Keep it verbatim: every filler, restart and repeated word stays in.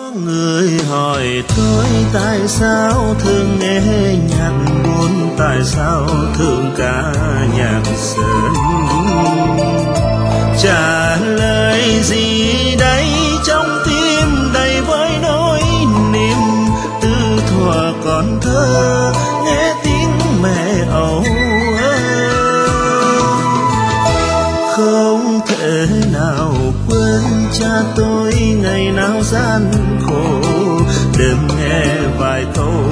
người hỏi tôi tại sao thường nghe nhạc buồn, tại sao thường ca nhạc sớm. Trả lời gì đây trong tim đầy với nỗi niềm, từ thuở còn thơ nghe tiếng mẹ âu ơ. Không thể nào quên cha tôi ngày nào gian khổ, đêm nghe vài câu